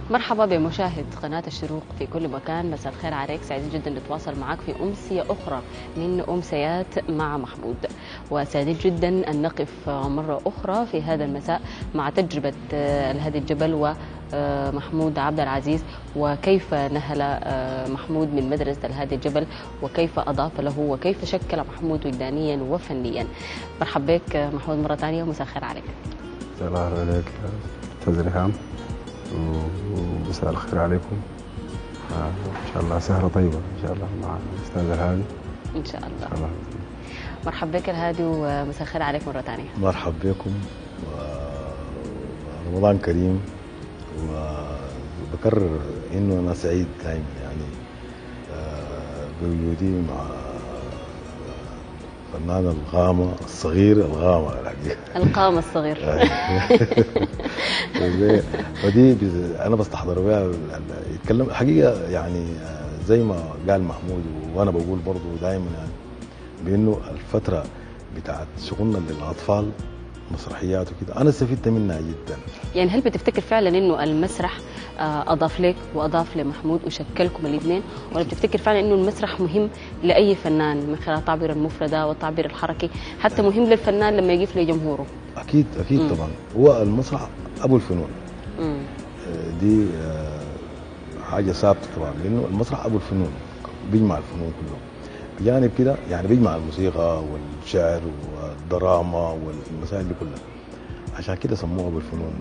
مرحبا بمشاهد قناة الشروق في كل مكان، مساء الخير عليك. سعيدين جدا نتواصل معك في أمسية أخرى من أمسيات مع محمود، وسعيدين جدا أن نقف مرة أخرى في هذا المساء مع تجربة الهادي الجبل ومحمود عبد العزيز، وكيف نهل محمود من مدرسة الهادي الجبل، وكيف أضاف له، وكيف شكل محمود وجدانيا وفنيا. مرحبا بك محمود مرة ثانية ومساء الخير عليك. مساء الخير عليك أستاذ ريهام، ومساء الخير عليكم. ان شاء الله سهرة طيبة ان شاء الله مع الاستاذ الهادي ان شاء الله. مرحبا بك الهادي ومساء الخير عليك مرة ثانية. مرحبا بكم ورمضان كريم، وبكرر انه انا سعيد دائما يعني بوجودي مع فنان الغامة الصغير، الغامة القامة الصغير. ودي انا بستحضر بها يتكلم حقيقه يعني زي ما قال محمود، وانا بقول برضه دائما يعني بانه الفتره بتاعت شغلنا للاطفال مسرحيات وكده انا استفدت منها جدا. يعني هل بتفتكر فعلا انه المسرح اضاف لك واضاف لمحمود وشكلكم الاثنين، ولا بتفتكر فعلا انه المسرح مهم لاي فنان من خلال التعبير المفردة والتعبير الحركي، حتى مهم للفنان لما يقف لجمهوره؟ اكيد طبعا، هو المسرح ابو الفنون. دي حاجه ثابته طبعا، لانه المسرح ابو الفنون، بيجمع الفنون كلهم بجانب كده، يعني بيجمع الموسيقى والشعر والدراما والمسائل دي كلها، عشان كده سموه ابو الفنون.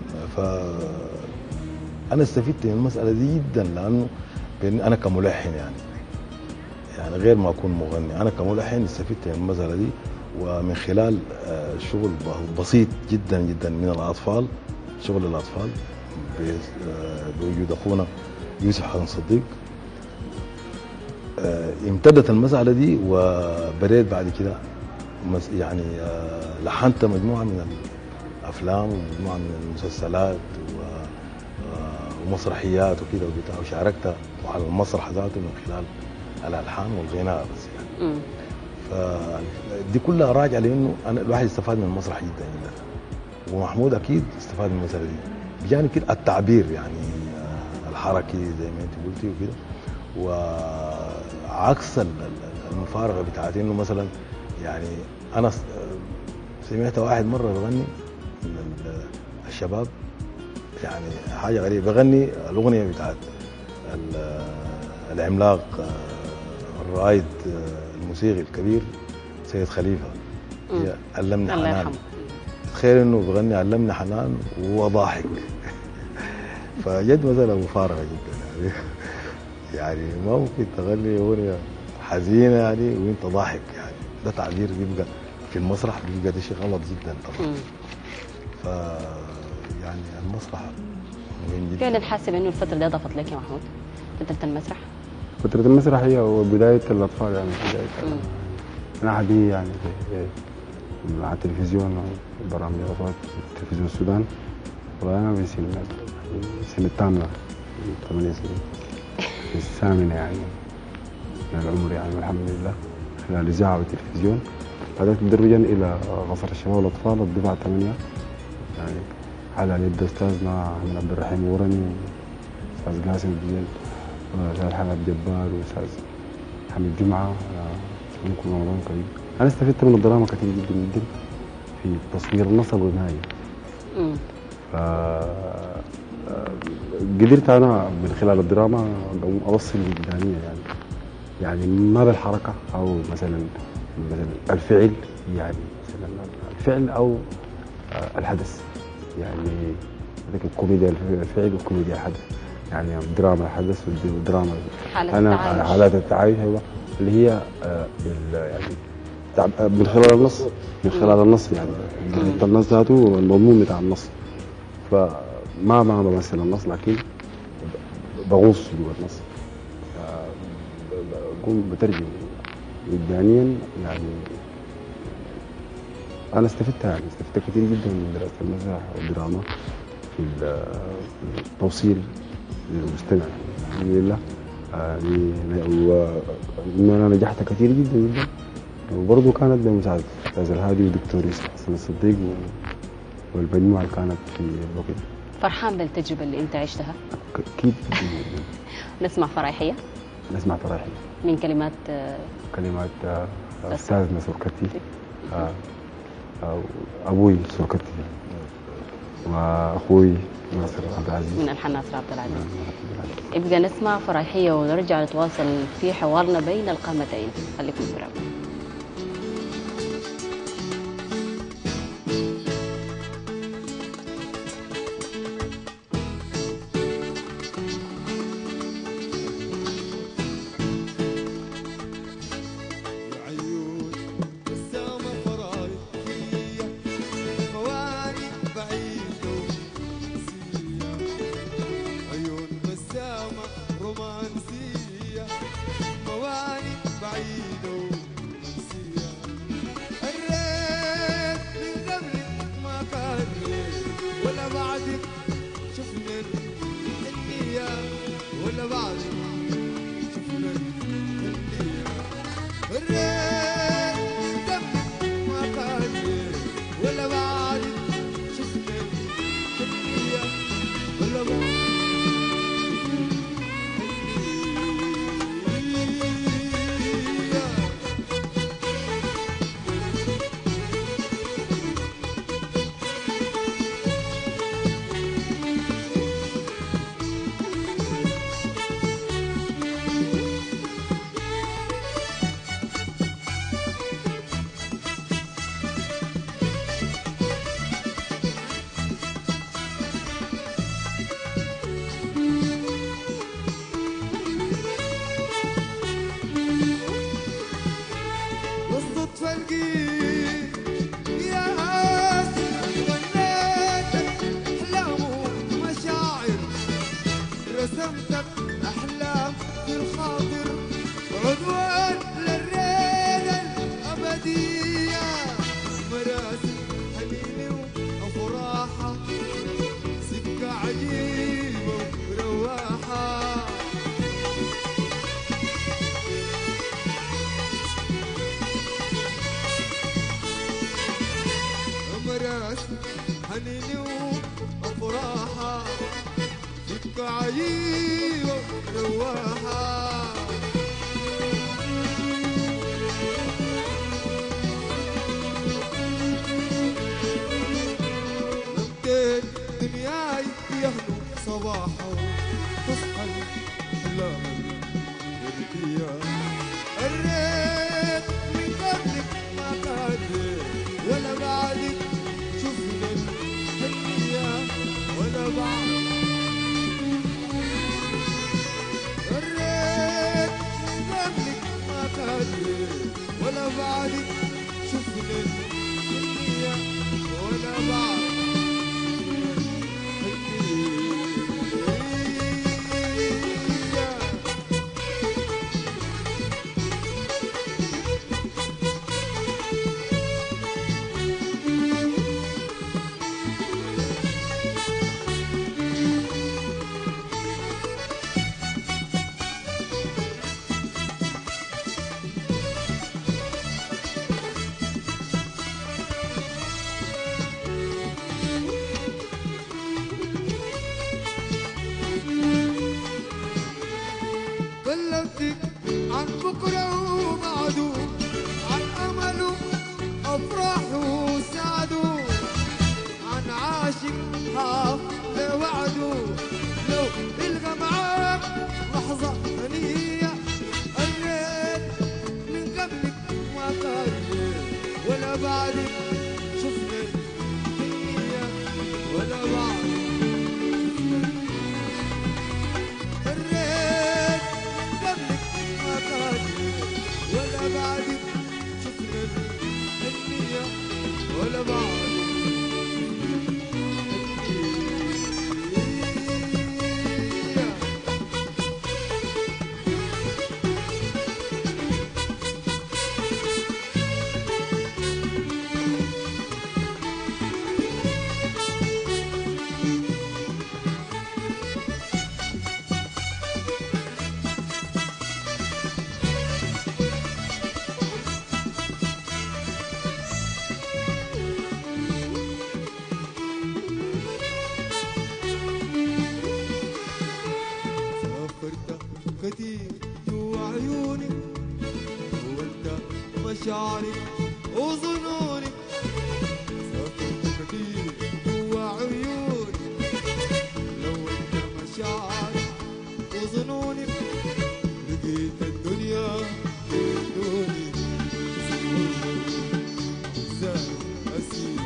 انا استفدت من المساله دي جدا، لانه انا كملحن يعني غير ما اكون مغني، انا كملحن استفدت من المساله دي، ومن خلال شغل بسيط جدا جدا من الاطفال، شغل الاطفال بوجود اخونا يوسف حسن صديق، امتدت المسألة دي، وبدأت بعد كده يعني لحنت مجموعة من الأفلام ومجموعة من المسلسلات ومسرحيات وكده وبتاع، وشاركت على المسرح ذاته من خلال الألحان والغناء بس يعني. فدي كلها راجعة لأنه أنا الواحد استفاد من المسرح جدا جدا، ومحمود أكيد استفاد من المسألة دي بجانب كده التعبير يعني الحركي زي ما أنت قلتي وكده، وعكس المفارقه بتاعت انه مثلا يعني انا سمعت واحد مره بغني من الشباب، يعني حاجه غريبه، بغني الاغنيه بتاعت العملاق الرائد الموسيقي الكبير سيد خليفه، هي علمني حنان. تخيل انه بغني علمني حنان وهو ضاحك. فجد مثلا مفارقه جدا يعني ما ممكن تغني اغنيه حزينه يعني وانت ضاحك، يعني ده تعبير بيبقى في المسرح بيبقى ده شيء غلط جدا طبعا. ف يعني المسرح مهم جدا. فعلا حاسب انه الفتره دي اضافت لك يا محمود فتره المسرح؟ فترة المسرح هي بداية الأطفال، يعني بداية أنا دي يعني مع التلفزيون وبرامج الأطفال في تلفزيون السودان، وأنا من سنة الثامنة 8 سنين في الثامنة يعني من العمر، يعني الحمد لله خلال الإذاعة والتلفزيون. بدأت تدرجا إلى قصر الشباب والأطفال الدفعة 8، يعني على يد أستاذنا أحمد عبد الرحيم ورني، أستاذ قاسم الدين، وأستاذ حمد جبار، وأستاذ حمد جمعة. منكم رمضان كريم. أنا استفدت من الدراما كثير جدا جدا في تصوير النص الغنائي. قدرت أنا من خلال الدراما أوصل الوجدانية، يعني ما بالحركة أو مثلا الفعل، يعني مثلا الفعل أو الحدث، يعني ذيك الكوميديا الفعل وكوميديا الحدث، يعني دراما الحدث ودراما أنا حالات التعايش، أيوة اللي هي يعني من خلال النص، يعني النص ذاته والمضمون بتاع النص. فما بمثل النص، لكن بغوص جوا النص، بقوم بترجم وجدانيا. يعني انا استفدت كثير جدا من دراسه المسرح والدراما في التوصيل للمستمع الحمد لله. يعني انا نجحت كثير جدا جدا، وبرضه كانت بمساعدة الاستاذ الهادي والدكتور يوسف حسن الصديق والمجموعه اللي كانت في الوقت. فرحان بالتجربة اللي أنت عشتها؟ أكيد. نسمع فرايحية؟ نسمع فرايحية من كلمات أستاذ سركتي، أبوي سركتي، وأخوي ناصر عبد العزيز من ألحان ناصر عبد العزيز. ابقى نسمع فرايحية ونرجع نتواصل في حوارنا بين القامتين. خليكم برام. مشاعري وظنوني سافرت كتير جوا عيوني لونت مشاعري وظنوني لقيت الدنيا بدوني زاد أسير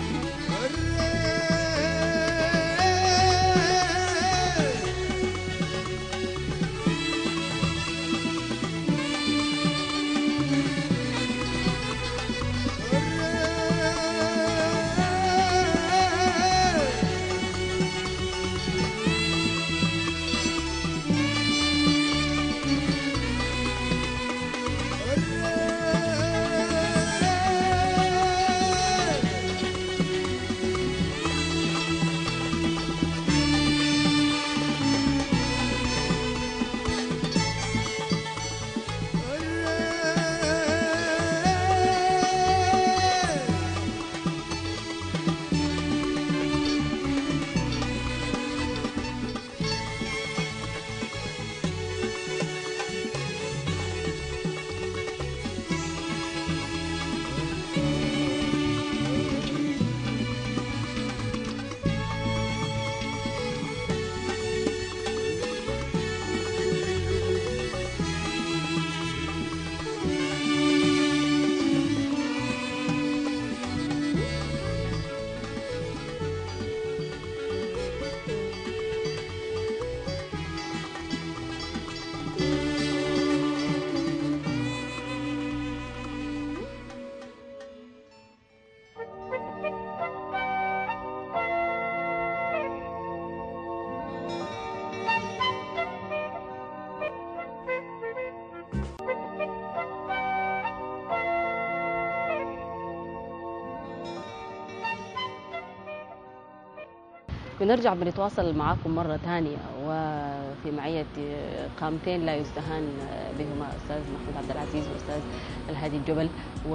بنرجع بنتواصل معاكم مرة ثانية وفي معية قامتين لا يستهان بهما أستاذ محمود عبد العزيز وأستاذ الهادي الجبل.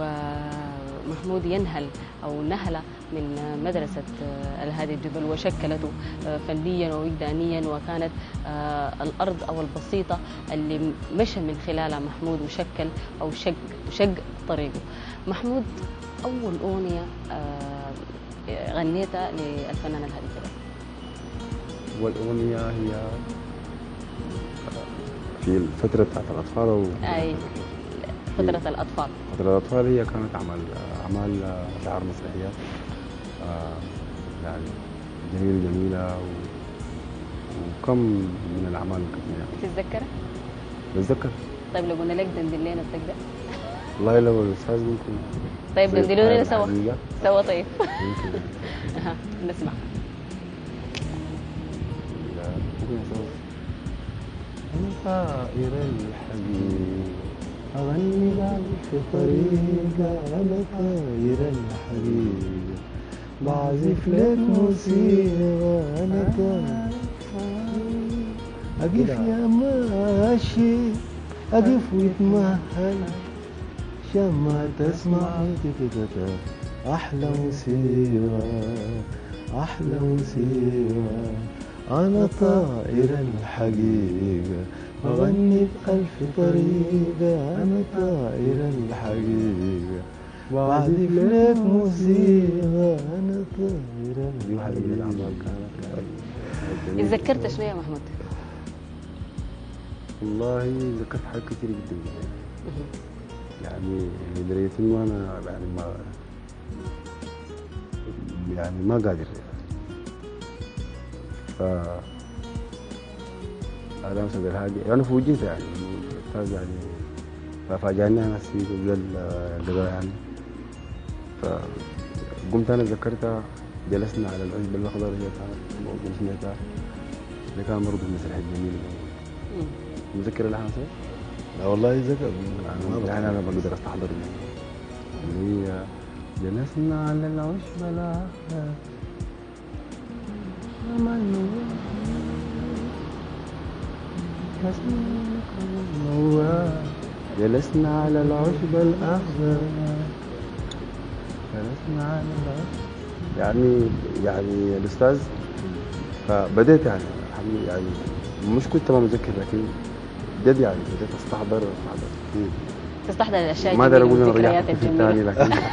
ومحمود ينهل أو نهل من مدرسة الهادي الجبل وشكلته فنيا ووجدانيا، وكانت الأرض أو البسيطة اللي مشى من خلالها محمود وشكل أو شق طريقه. محمود، أول أغنية غنيتها للفنان الهادي الجبل؟ والأغنية هي في الفترة بتاعت الأطفال أو أي فترة الأطفال. فترة الأطفال هي كانت أعمال شعر مسرحيات يعني جميلة وكم من الأعمال الكثيرة. تتذكرها؟ بتذكر. طيب لو قلنا لك دندن لنا بتقدر؟ والله لو الأستاذ ممكن. طيب دندنوا لنا سوا طيب. ممكن. نسمع. أنا طائر الحبيب أغني في طريقة، أنا طائر الحبيب بعزف لك موسيقى، أنا طائر أقف يا ماشي أقف ويتمهل عشان ما تسمع أحلى موسيقى أحلى موسيقى. أنا طائر الحقيقة أغني بألف طريقة، أنا طائر الحقيقة بعزف لك موسيقى، أنا طائر. دي واحدة من الأعمال كانت. اتذكرت شنو يا محمود؟ والله ذكرت حاجات كتير جدا يعني لدرجة إنه أنا ما قادر. هذا مثلا الهادي أنا فوجئت يعني الأستاذ يعني ففاجأني أنا السيد قبل القضاء يعني. فقمت أنا ذكرتها، جلسنا على العشب الأخضر هي كانت موضوع سمعتها اللي كان برضه المسرح الجميل. مذكر لها مثلا؟ لا والله ذكر يعني أنا بقدر أستحضر اللي هي جلسنا على العشب الأخضر جلسنا على العشب الأخضر جلسنا على العشب يعني الأستاذ. فبدأت يعني مش كنت ما مذكر، لكن جد يعني بدأت أستحضر كثير تستحضر الاشياء ما اقدر الجميله اقول انا والذكريات رجعت طفل الجميله. ثاني لكن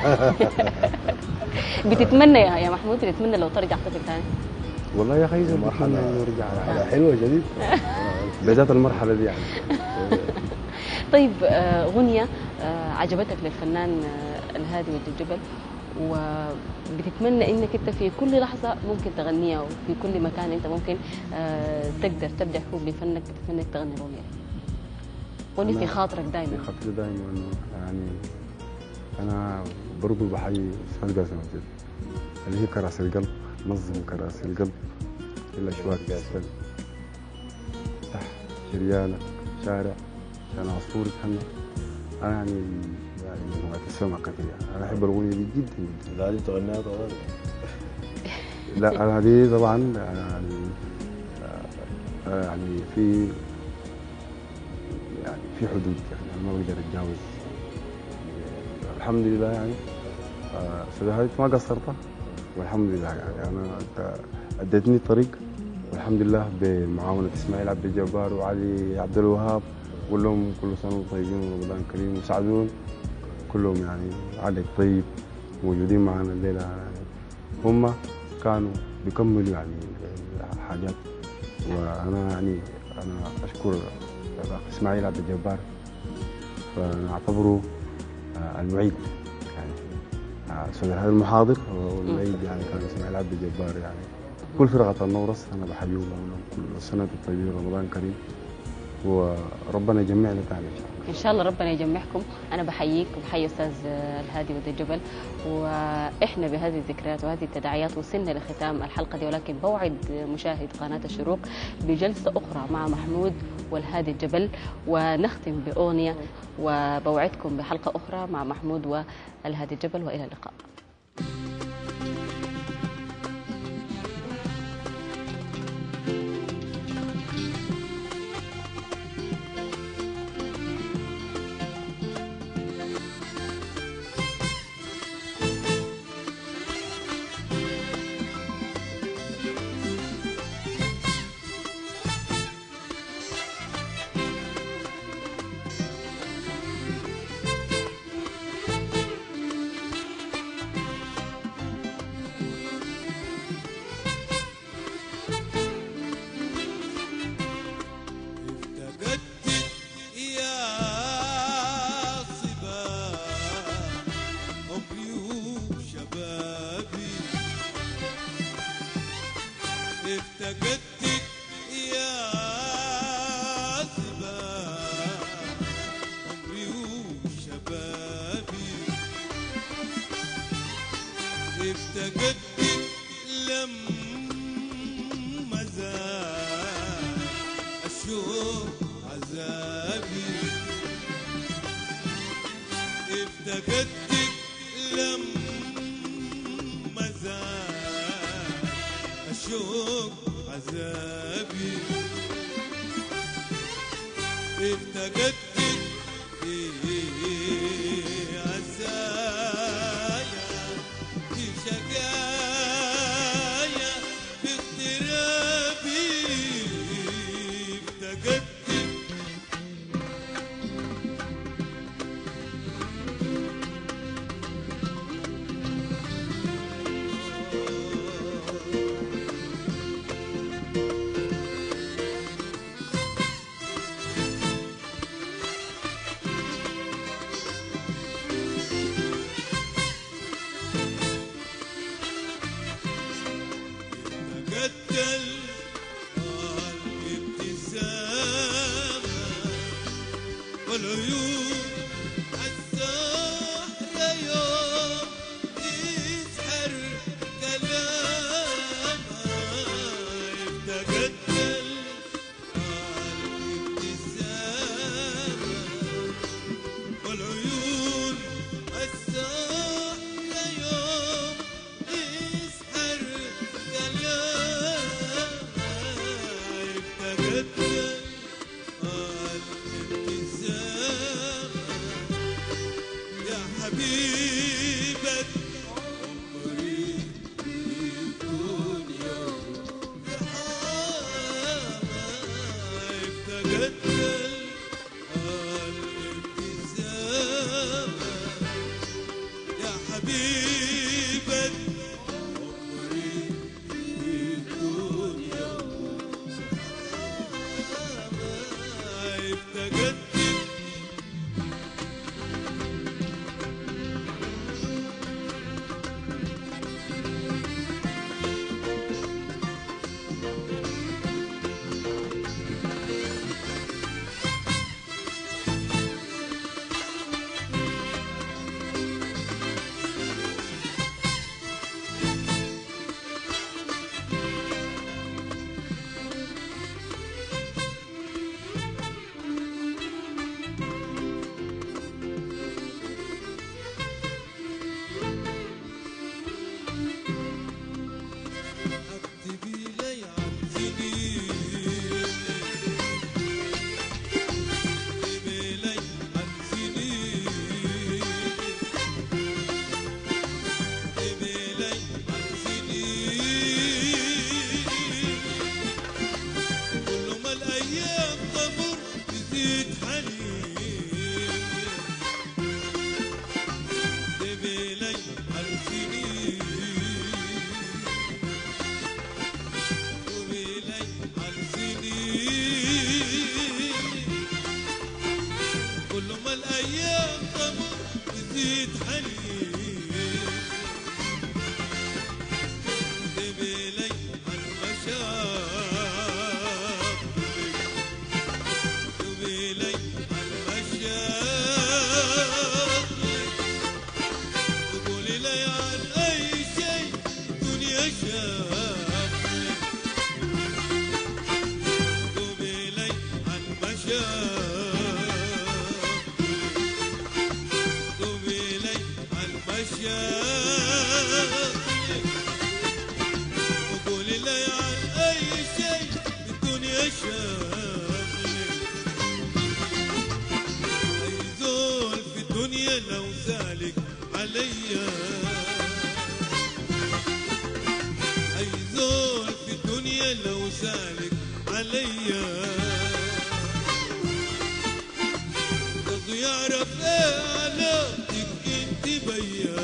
بتتمنى يا محمود، بتتمنى لو ترجع طفل ثاني؟ والله يا اخي زول بتمنى مرحلة انه يرجع مرحلة حلوة جديد. بالذات المرحله دي يعني. طيب غنية عجبتك للفنان الهادي ودي الجبل، وبتتمنى انك انت في كل لحظه ممكن تغنيها، وفي كل مكان انت ممكن تقدر تبدع فيه بفنك، بتتمنى انك تغني اغنيه قولي في خاطرك دائما. في خاطري دائما انه يعني انا برضو بحيي استاذ قاسم عبد اللي هي كراسي القلب، نظم كراسي القلب الاشواك قاسم تحت شريانك شارع عشان عصفور يتهنى. انا يعني مجموعة السمع كثير يعني. انا احب الاغنيه دي جدا جدا. لا دي تغنيها طوال. لا انا دي طبعا يعني في حدود يعني انا ما بقدر اتجاوز. الحمد لله يعني استاذ هادي ما قصرت والحمد لله يعني انا اديتني الطريق والحمد لله بمعاونه اسماعيل عبد الجبار وعلي عبد الوهاب، بقول لهم كل سنه وانتم طيبين ورمضان كريم وسعدون كلهم يعني عليك طيب موجودين معنا الليله يعني. هم كانوا بيكملوا يعني حاجات، وانا يعني انا اشكر الاخ اسماعيل عبد الجبار فانا اعتبره المعيد يعني استاذ هذا المحاضر والمعيد يعني كان اسماعيل عبد الجبار يعني. كل فرقه النورس انا بحييهم كل سنه وانتم طيبين رمضان كريم وربنا يجمعنا تاني ان شاء الله. ان شاء الله ربنا يجمعكم. انا بحييك وبحيي استاذ الهادي ودي الجبل، واحنا بهذه الذكريات وهذه التداعيات وصلنا لختام الحلقه دي، ولكن بوعد مشاهد قناه الشروق بجلسه اخرى مع محمود والهادي الجبل ونختم باغنيه، وبوعدكم بحلقه اخرى مع محمود والهادي الجبل، والى اللقاء. افتقدتك يا زبان عمري وشبابي، افتقدتك لما زاد الشوق عذابي، افتقدتك لما زاد الشوق عذابي، افتقدتك في عزايا في شقايا في اغترابي، افتقدتك قتل الابتسامة والعيون السهرة يوم يسحر كلامها، افتقدت الابتسامة والعيون السهرة يوم يسحر كلامها، افتقدت الابتسامة يا حبيبة عمري في الدنيا رحامة، افتقدت الابتسامة سالك عليا برضو يعرف ايه علاقتك انت بيا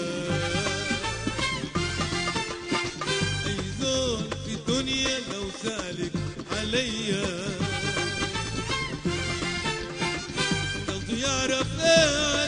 اي زول في الدنيا لو سالك عليا برضو يعرف ايه